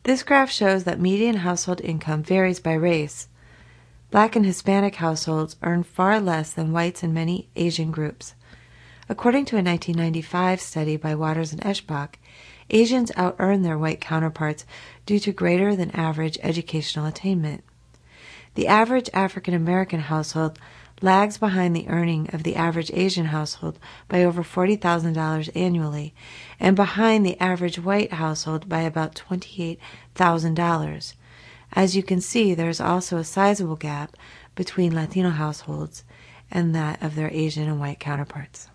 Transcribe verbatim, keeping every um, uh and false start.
This graph shows that median household income varies by race. Black and Hispanic households earn far less than whites in many Asian groups. According to a nineteen ninety-five study by Waters and Eschbach, Asians out-earn their white counterparts due to greater than average educational attainment. The average African American household lags behind the earning of the average Asian household by over forty thousand dollars annually, and behind the average white household by about twenty-eight thousand dollars. As you can see, there is also a sizable gap between Latino households and that of their Asian and white counterparts.